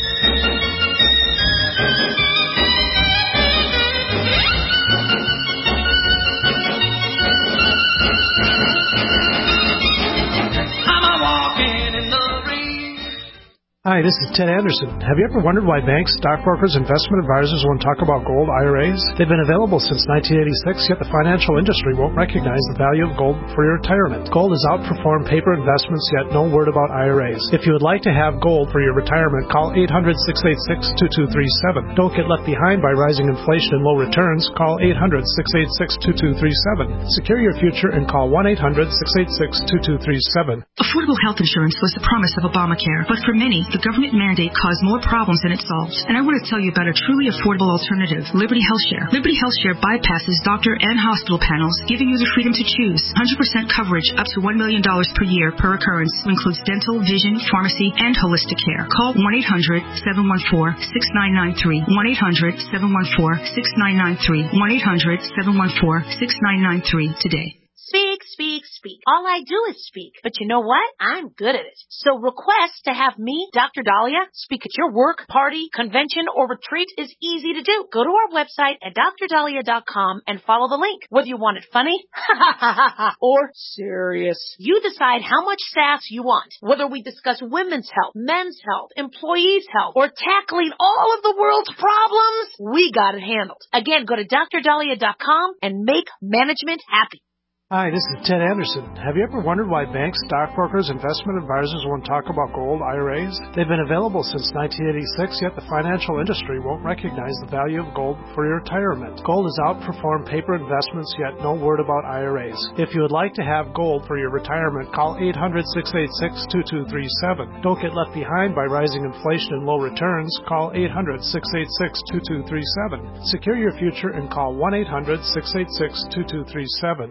Hi, this is Ted Anderson. Have you ever wondered why banks, stockbrokers, investment advisors won't talk about gold I R As? They've been available since nineteen eighty-six, yet the financial industry won't recognize the value of gold for your retirement. Gold has outperformed paper investments, yet no word about I R As. If you would like to have gold for your retirement, call eight hundred, six eight six, two two three seven. Don't get left behind by rising inflation and low returns. Call eight hundred, six eight six, two two three seven. Secure your future and call one eight hundred, six eight six, two two three seven. Affordable health insurance was the promise of Obamacare, but for many, the government mandate caused more problems than it solved. And I want to tell you about a truly affordable alternative, Liberty HealthShare. Liberty HealthShare bypasses doctor and hospital panels, giving you the freedom to choose. one hundred percent coverage up to one million dollars per year per occurrence, includes dental, vision, pharmacy, and holistic care. Call one eight hundred, seven one four, six nine nine three. one eight hundred, seven one four, six nine nine three. one eight hundred, seven one four, six nine nine three today. Speak, speak, speak. speak. All I do is speak. But you know what? I'm good at it. So request to have me, Doctor Dahlia, speak at your work, party, convention, or retreat is easy to do. Go to our website at D R Dahlia dot com and follow the link. Whether you want it funny or serious, you decide how much sass you want. Whether we discuss women's health, men's health, employees' health, or tackling all of the world's problems, we got it handled. Again, go to D R Dahlia dot com and make management happy. Hi, this is Ted Anderson. Have you ever wondered why banks, stockbrokers, investment advisors won't talk about gold I R As? They've been available since nineteen eighty-six, yet the financial industry won't recognize the value of gold for your retirement. Gold has outperformed paper investments, yet no word about I R As. If you would like to have gold for your retirement, call eight hundred, six eight six, two two three seven. Don't get left behind by rising inflation and low returns. Call eight hundred, six eight six, two two three seven. Secure your future and call one eight hundred, six eight six, two two three seven.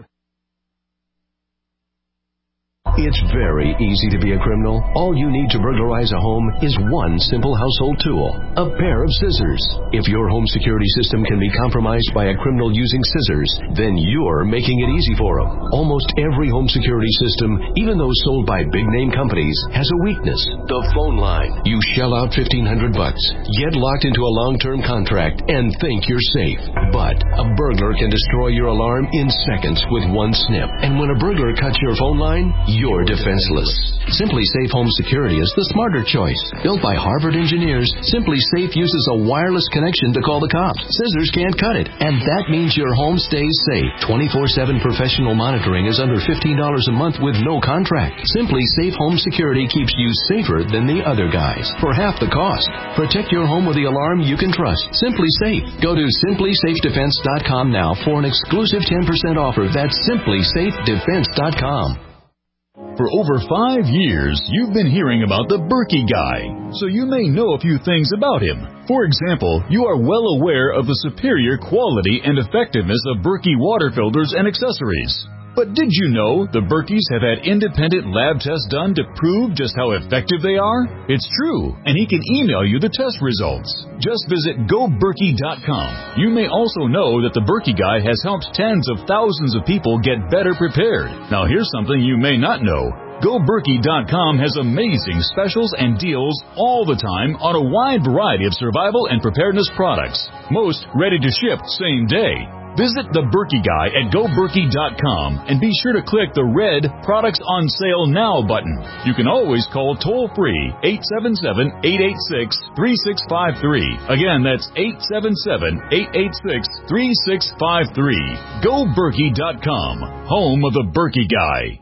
It's very easy to be a criminal. All you need to burglarize a home is one simple household tool, a pair of scissors. If your home security system can be compromised by a criminal using scissors, then you're making it easy for them. Almost every home security system, even those sold by big-name companies, has a weakness, the phone line. You shell out fifteen hundred bucks, get locked into a long-term contract, and think you're safe. But a burglar can destroy your alarm in seconds with one snip. And when a burglar cuts your phone line, you're You're defenseless. Simply Safe Home Security is the smarter choice. Built by Harvard engineers, Simply Safe uses a wireless connection to call the cops. Scissors can't cut it, and that means your home stays safe. twenty-four seven professional monitoring is under fifteen dollars a month with no contract. Simply Safe Home Security keeps you safer than the other guys for half the cost. Protect your home with the alarm you can trust. Simply Safe. Go to simply safe defense dot com now for an exclusive ten percent offer. That's simply safe defense dot com. For over five years, you've been hearing about the Berkey Guy, so you may know a few things about him. For example, you are well aware of the superior quality and effectiveness of Berkey water filters and accessories. But did you know the Berkeys have had independent lab tests done to prove just how effective they are? It's true, and he can email you the test results. Just visit go berkey dot com. You may also know that the Berkey Guy has helped tens of thousands of people get better prepared. Now here's something you may not know. go berkey dot com has amazing specials and deals all the time on a wide variety of survival and preparedness products. Most ready to ship same day. Visit the Berkey Guy at go berkey dot com and be sure to click the red Products on Sale Now button. You can always call toll-free eight seven seven, eight eight six, three six five three. Again, that's eight seven seven, eight eight six, three six five three. go berkey dot com, home of the Berkey Guy.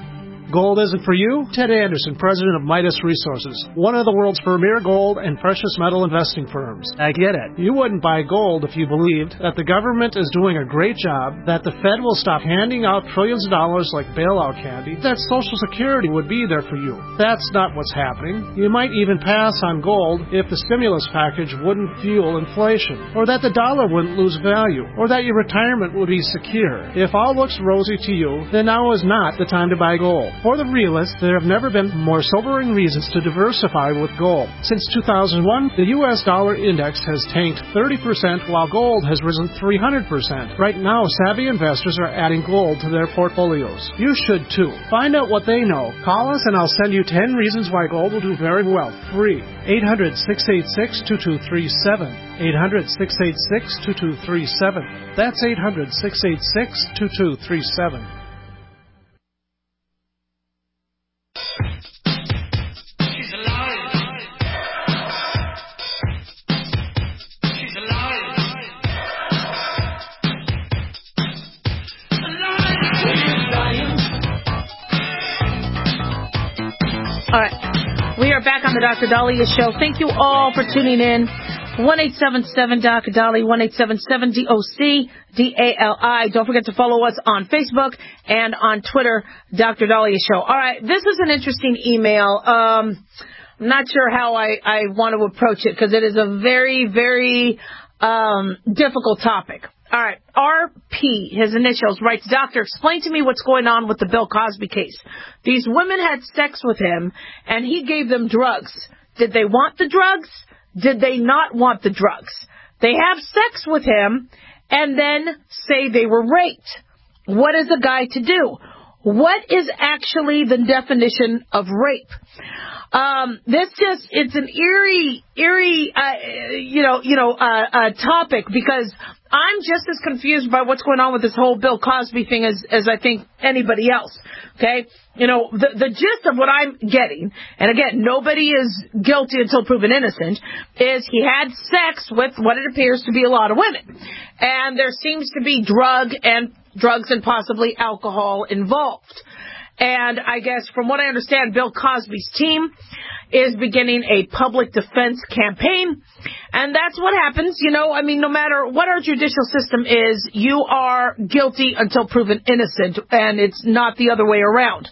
Gold isn't for you? Ted Anderson, president of Midas Resources, one of the world's premier gold and precious metal investing firms. I get it. You wouldn't buy gold if you believed that the government is doing a great job, that the Fed will stop handing out trillions of dollars like bailout candy, that Social Security would be there for you. That's not what's happening. You might even pass on gold if the stimulus package wouldn't fuel inflation, or that the dollar wouldn't lose value, or that your retirement would be secure. If all looks rosy to you, then now is not the time to buy gold. For the realists, there have never been more sobering reasons to diversify with gold. Since two thousand one, the U S dollar index has tanked thirty percent while gold has risen three hundred percent. Right now, savvy investors are adding gold to their portfolios. You should too. Find out what they know. Call us and I'll send you ten reasons why gold will do very well. Free. eight hundred, six eight six, two two three seven. eight hundred, six eight six, two two three seven. That's eight hundred, six eight six, two two three seven. All right. We are back on the Doctor Dahlia Show. Thank you all for tuning in. one eight seven seven D O C Dali, one eight seven seven D O C D A L I. Don't forget to follow us on Facebook and on Twitter, Doctor Dahlia Show. All right. This is an interesting email. Um, I'm not sure how I, I want to approach it because it is a very, very um, difficult topic. All right. R P, his initials, writes, Doctor, explain to me what's going on with the Bill Cosby case. These women had sex with him, and he gave them drugs. Did they want the drugs? Did they not want the drugs? They have sex with him and then say they were raped. What is a guy to do? what is actually the definition of rape? Um, this just, it's an eerie, eerie, uh, you know, you know, uh, uh, topic because I'm just as confused by what's going on with this whole Bill Cosby thing as, as I think anybody else. Okay. You know, the, the gist of what I'm getting, and again, nobody is guilty until proven innocent, is he had sex with what it appears to be a lot of women. And there seems to be drug and drugs and possibly alcohol involved. And I guess from what I understand, Bill Cosby's team is beginning a public defense campaign. And that's what happens. You know, I mean, no matter what our judicial system is, you are guilty until proven innocent. And it's not the other way around.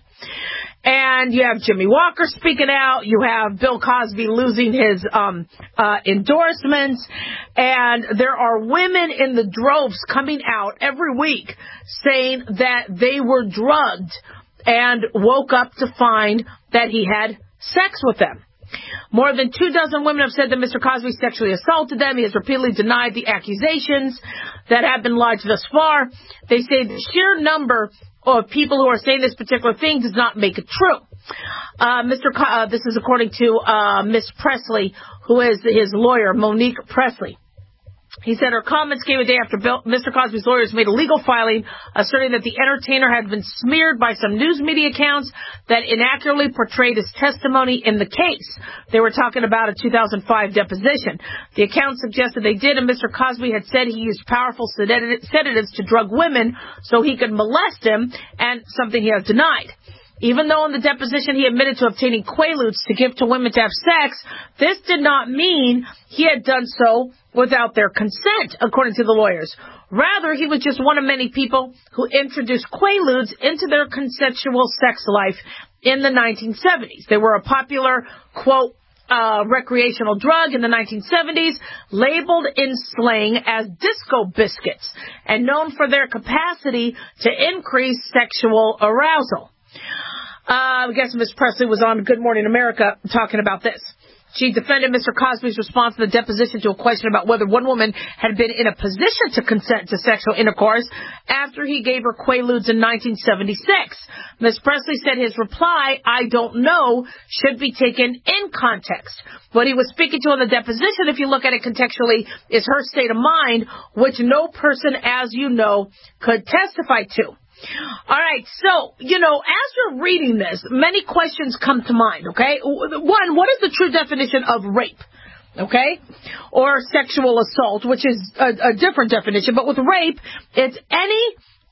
And you have Jimmy Walker speaking out. You have Bill Cosby losing his um, uh, endorsements. And there are women in the droves coming out every week saying that they were drugged and woke up to find that he had sex with them. More than two dozen women have said that Mister Cosby sexually assaulted them. He has repeatedly denied the accusations that have been lodged thus far. They say the sheer number of people who are saying this particular thing does not make it true. Uh, Mister Co- uh, this is according to uh, Miss Presley, who is his lawyer, Monique Presley. He said her comments came a day after Bill, Mister Cosby's lawyers made a legal filing asserting that the entertainer had been smeared by some news media accounts that inaccurately portrayed his testimony in the case. They were talking about a two thousand five deposition. The accounts suggested they did, and Mister Cosby had said he used powerful sedatives to drug women so he could molest them, and something he has denied. Even though in the deposition he admitted to obtaining Quaaludes to give to women to have sex, this did not mean he had done so without their consent, according to the lawyers. Rather, he was just one of many people who introduced Quaaludes into their consensual sex life in the nineteen seventies. They were a popular, quote, uh, recreational drug in the nineteen seventies, labeled in slang as disco biscuits, and known for their capacity to increase sexual arousal. Uh, I guess Miss Presley was on Good Morning America talking about this. She defended Mister Cosby's response to the deposition to a question about whether one woman had been in a position to consent to sexual intercourse after he gave her Quaaludes in nineteen seventy-six. Miss Presley said his reply, "I don't know," should be taken in context. What he was speaking to in the deposition, if you look at it contextually, is her state of mind, which no person, as you know, could testify to. All right, so, you know, as you're reading this, many questions come to mind, okay? One, what is the true definition of rape, okay? Or sexual assault, which is a, a different definition. But with rape, it's any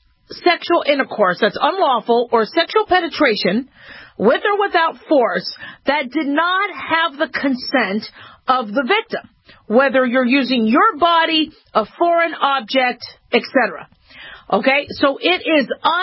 sexual intercourse that's unlawful or sexual penetration, with or without force, that did not have the consent of the victim, whether you're using your body, a foreign object, et cetera. Okay, so it is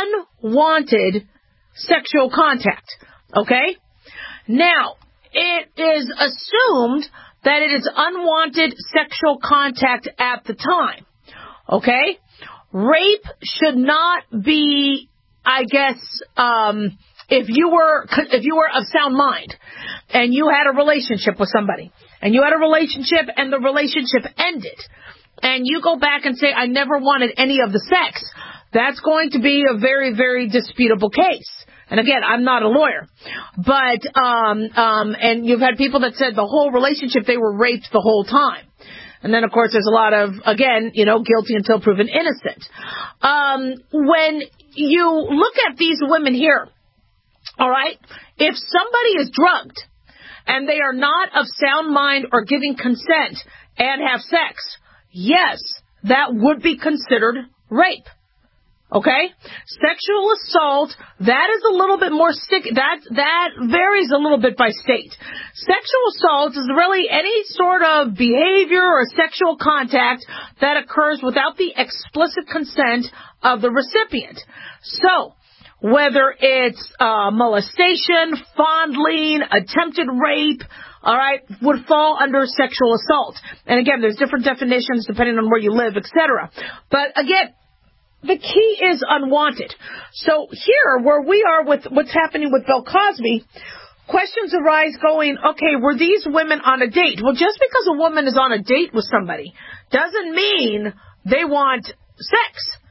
unwanted sexual contact, okay? Now, it is assumed that it is unwanted sexual contact at the time, okay? Rape should not be, I guess, um, if you were, if you were of sound mind and you had a relationship with somebody and you had a relationship and the relationship ended, and you go back and say, I never wanted any of the sex, that's going to be a very, very disputable case. And again, I'm not a lawyer. But, um, um, and you've had people that said the whole relationship, they were raped the whole time. And then, of course, there's a lot of, again, you know, guilty until proven innocent. Um, when you look at these women here, all right, if somebody is drugged and they are not of sound mind or giving consent and have sex, yes, that would be considered rape. Okay? Sexual assault, that is a little bit more stick, that, that varies a little bit by state. Sexual assault is really any sort of behavior or sexual contact that occurs without the explicit consent of the recipient. So, whether it's uh, molestation, fondling, attempted rape, all right, would fall under sexual assault. And again, there's different definitions depending on where you live, et cetera. But again, the key is unwanted. So here, where we are with what's happening with Bill Cosby, questions arise going, okay, were these women on a date? Well, just because a woman is on a date with somebody doesn't mean they want sex.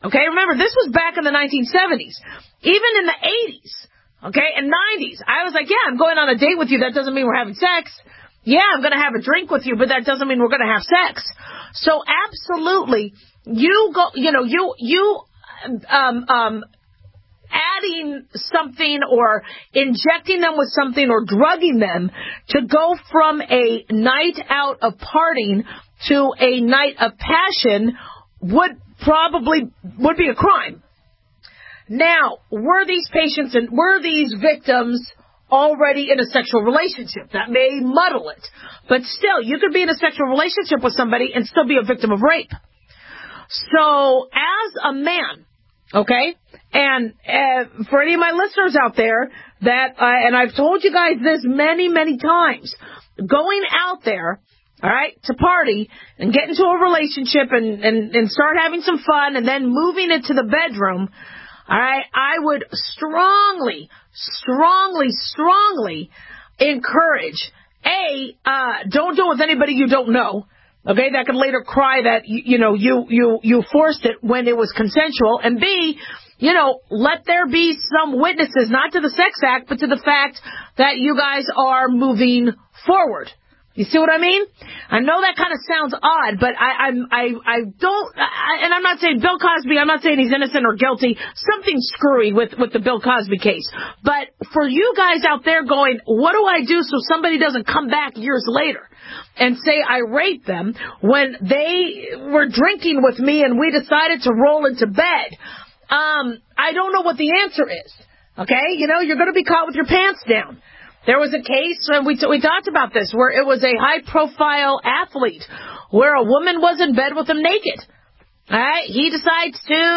Okay, remember, this was back in the nineteen seventies. Even in the eighties, okay, and nineties, I was like, yeah, I'm going on a date with you. That doesn't mean we're having sex. Yeah, I'm going to have a drink with you, but that doesn't mean we're going to have sex. So absolutely, you go, you know, you, you, um, um, adding something or injecting them with something or drugging them to go from a night out of partying to a night of passion would probably, would be a crime. Now, were these patients and were these victims already in a sexual relationship? That may muddle it. But still, you could be in a sexual relationship with somebody and still be a victim of rape. So, as a man, okay, and uh, for any of my listeners out there that, uh, and I've told you guys this many, many times, going out there, all right, to party and get into a relationship and, and, and start having some fun and then moving into the bedroom, all right, I would strongly, strongly, strongly encourage, A, uh, don't do it with anybody you don't know. Okay, that could later cry that, you, you know, you, you, you forced it when it was consensual. And B, you know, let there be some witnesses, not to the sex act, but to the fact that you guys are moving forward. You see what I mean? I know that kind of sounds odd, but I, I'm, I, I don't, I, and I'm not saying Bill Cosby, I'm not saying he's innocent or guilty. Something's screwy with, with the Bill Cosby case. But for you guys out there going, what do I do so somebody doesn't come back years later and say I raped them when they were drinking with me and we decided to roll into bed? Um, I don't know what the answer is. Okay? You know, you're going to be caught with your pants down. There was a case, uh, we, t- we talked about this, where it was a high-profile athlete where a woman was in bed with him naked. All right? He decides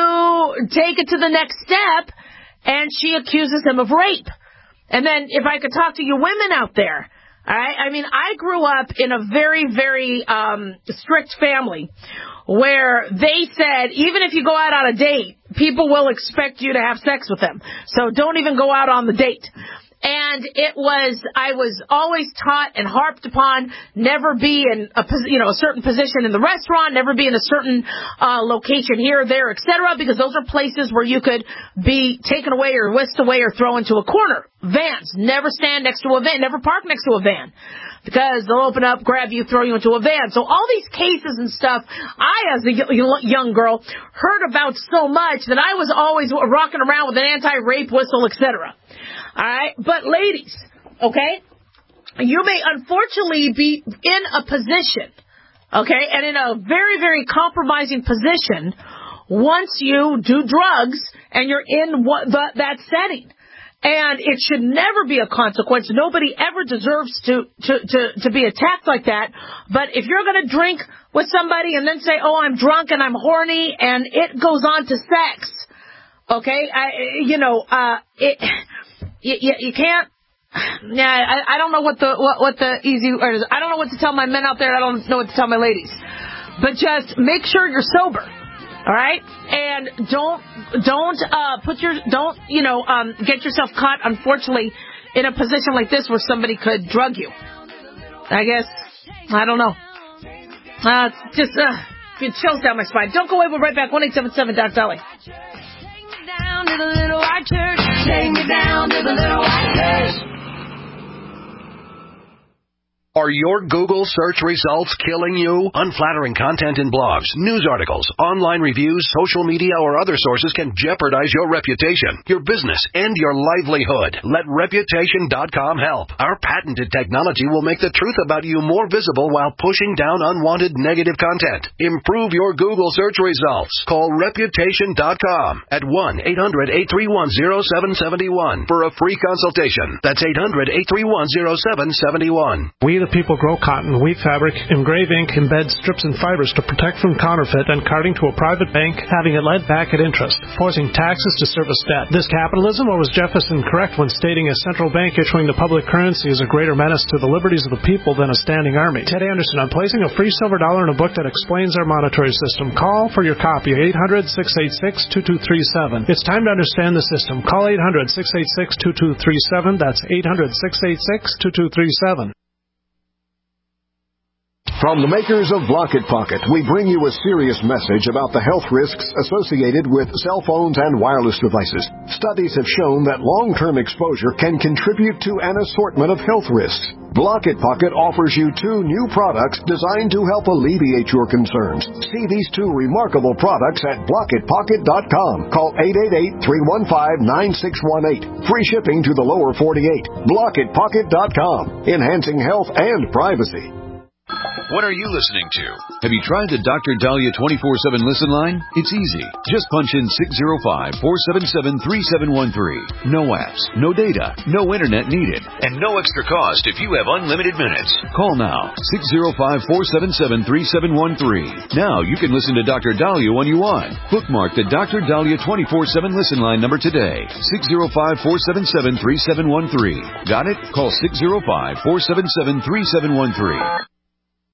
to take it to the next step, and she accuses him of rape. And then if I could talk to you women out there, all right? I mean, I grew up in a very, very um, strict family where they said, even if you go out on a date, people will expect you to have sex with them. So don't even go out on the date. And it was, I was always taught and harped upon, never be in a, you know, a certain position in the restaurant, never be in a certain uh, location here, there, et cetera, because those are places where you could be taken away or whisked away or thrown into a corner. Vans, never stand next to a van, never park next to a van, because they'll open up, grab you, throw you into a van. So all these cases and stuff, I, as a young girl, heard about so much that I was always rocking around with an anti-rape whistle, et cetera. All right, but ladies, okay, you may unfortunately be in a position, okay, and in a very, very compromising position once you do drugs and you're in what, the, that setting. And it should never be a consequence. Nobody ever deserves to, to, to, to be attacked like that. But if you're going to drink with somebody and then say, oh, I'm drunk and I'm horny, and it goes on to sex, okay, I, you know, uh, it... You, you, you can't, yeah, I, I don't know what the, what, what the easy word is. I don't know what to tell my men out there. I don't know what to tell my ladies. But just make sure you're sober. All right? And don't, don't, uh, put your, don't, you know, um, get yourself caught, unfortunately, in a position like this where somebody could drug you. I guess, I don't know. Uh, it's just, uh, it chills down my spine. Don't go away. We'll be right back. one eight seven seven Doc Dolly. Down to the little white church. Take me down to the little white church. Are your Google search results killing you? Unflattering content in blogs, news articles, online reviews, social media, or other sources can jeopardize your reputation, your business, and your livelihood. Let Reputation dot com help. Our patented technology will make the truth about you more visible while pushing down unwanted negative content. Improve your Google search results. Call Reputation dot com at one eight hundred eight three one oh seven seven one for a free consultation. That's eight hundred eight three one oh seven seven one. We the people grow cotton, weave fabric, engrave ink, embed strips and fibers to protect from counterfeit and carting to a private bank, having it lent back at interest, forcing taxes to service debt. This capitalism, or was Jefferson correct when stating a central bank issuing the public currency is a greater menace to the liberties of the people than a standing army? Ted Anderson, I'm placing a free silver dollar in a book that explains our monetary system. Call for your copy, eight hundred six eight six two two three seven. It's time to understand the system. Call eight hundred six eight six two two three seven. That's eight hundred six eight six two two three seven. From the makers of Block It Pocket, we bring you a serious message about the health risks associated with cell phones and wireless devices. Studies have shown that long-term exposure can contribute to an assortment of health risks. Block It Pocket offers you two new products designed to help alleviate your concerns. See these two remarkable products at block it pocket dot com. Call eight eight eight, three one five, nine six one eight. Free shipping to the lower forty-eight. block it pocket dot com. Enhancing health and privacy. What are you listening to? Have you tried the Doctor Dahlia twenty-four seven listen line? It's easy. Just punch in six zero five, four seven seven, three seven one three. No apps, no data, no internet needed, and no extra cost if you have unlimited minutes. Call now, six zero five, four seven seven, three seven one three. Now you can listen to Doctor Dahlia when you want. Bookmark the Doctor Dahlia twenty-four seven listen line number today. six zero five, four seven seven, three seven one three. Got it? Call six zero five, four seven seven, three seven one three.